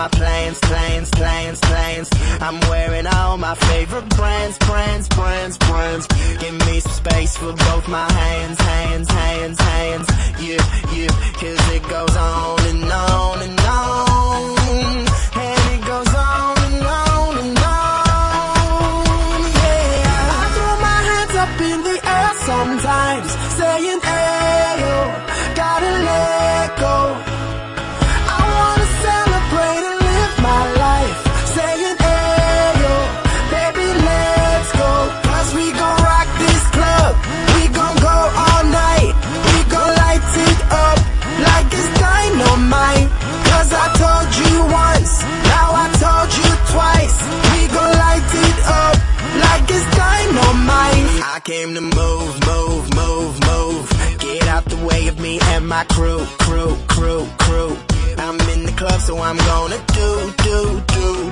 my plans. I'm wearing all my favorite brands. Give me some space for both my hands. Yeah, cause it goes on and on and on. And it goes on and on and on. Yeah, I throw my hands up in the air sometimes, saying, ayo, gotta let go. I wanna celebrate and live my life, saying, ayo, baby, let's go. Cause we gon' rock this club, we gon' go all night, we gon' light it up like it's dynamite. Cause I told you once, now I told you twice, we gon' light it up like it's dynamite. I came to move. Get out the way of me and my crew. I'm in the club, so I'm gonna do